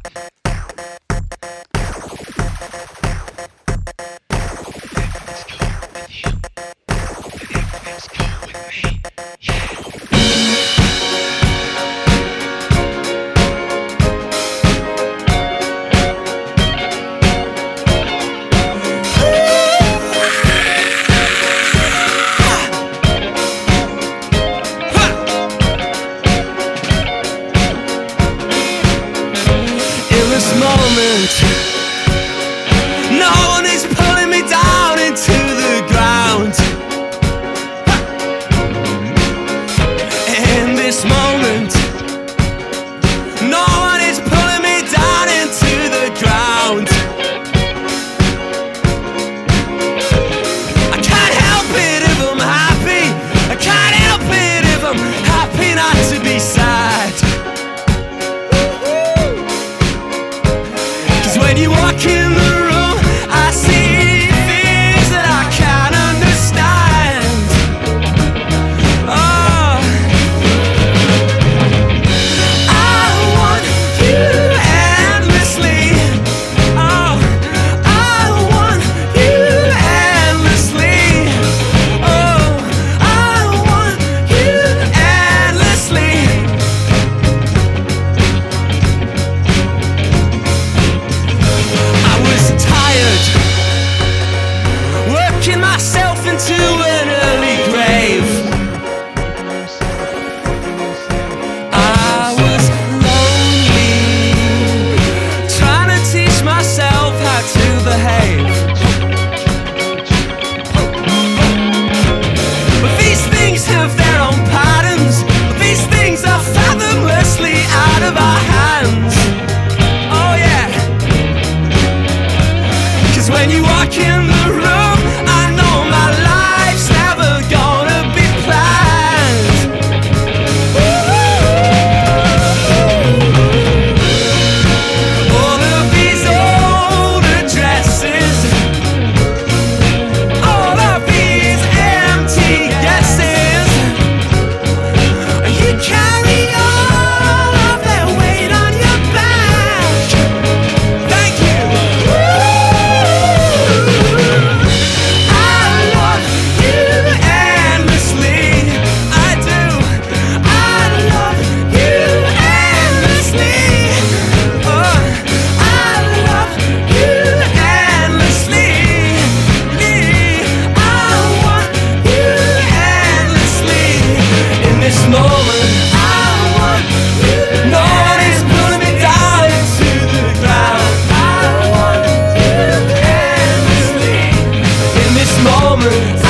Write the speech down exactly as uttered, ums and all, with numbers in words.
No one is pulling me down into the ground. In this moment, no one is pulling me down into the ground. I can't help it if I'm happy. I can't help it if I'm happy not to be sad. When you walk in the room, I see things that I can't understand. Oh, I want you endlessly. Oh, I want you endlessly. Oh, I want you endlessly. Working myself into an early grave. I was lonely, trying to teach myself how to behave. But these things have their own patterns. These things are fathomlessly out of our hands. Oh yeah. 'Cause when you walk in the room, I know my life's never gonna be planned. All of these old addresses, all of these empty guesses, you carry all of their weight on your back. Thank you. Moment